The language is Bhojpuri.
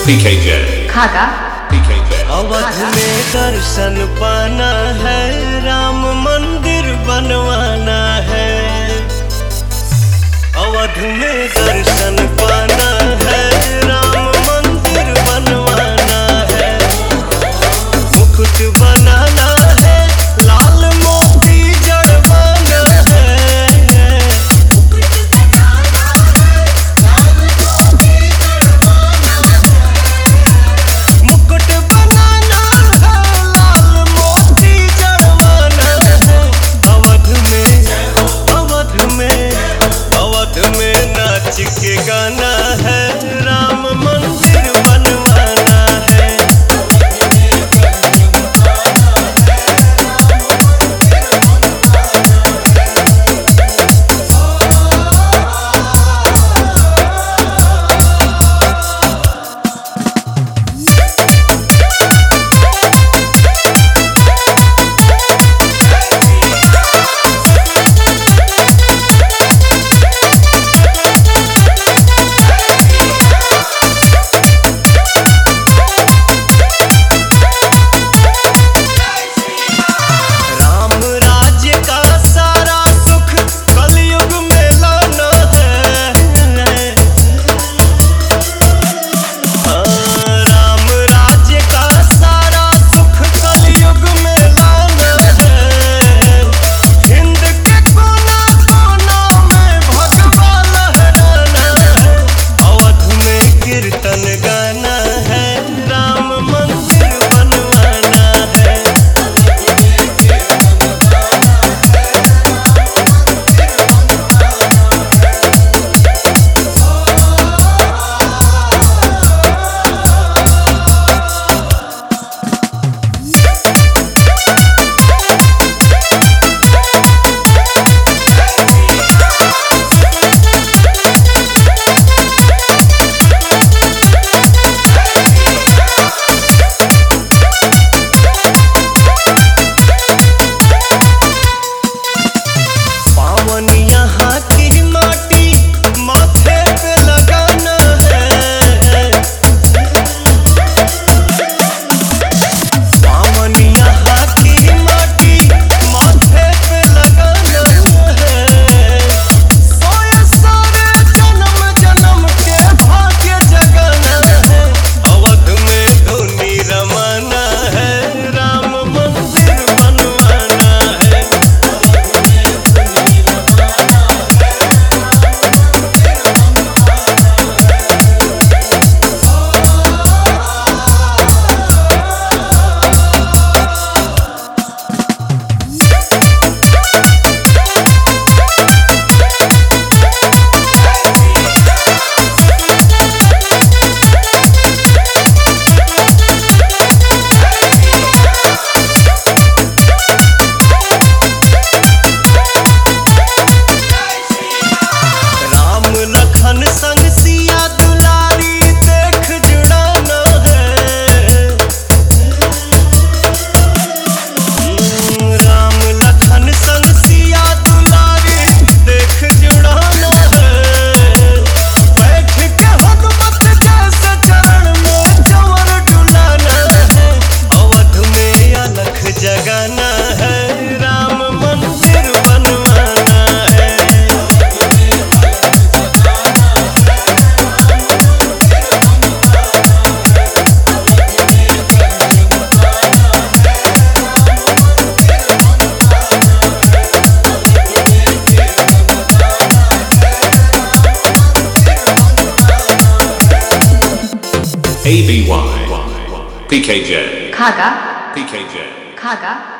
PKJ खागा PKJ अवध में दर्शन पाना है, राम मंदिर बनवाना है। अवध में दर्शन पाना है, राम मंदिर बनवाना है। मुकुट बनाना है, लाल मोती जड़वाना है। मुकुट बनाना है, लाल मोती जड़वाना है। अवध में नाच के गाना है, राम मंदिर बनवाना है। कीर्तन गाना है, राम मंदिर बनवाना है। यहाँ की माटी माथे पे लगाना है। पावन यहाँ की माटी माथे पे लगाना है। सोए सारे जन्म जन्म के भाग्य जगाना है। अवध में धुनी रमाना है, राम मंदिर बनवाना है। लखन संग सिया दुलारी देख जुड़ाना है। राम लखन संग सिया दुलारी देख जुड़ाना है। बैठ के हनुमत जैसे चरण में चंवर डुलाना है। अवध में अलख जगाना है, राम मंदिर बनवाना है। ABY PKJ खागा PKJ खागा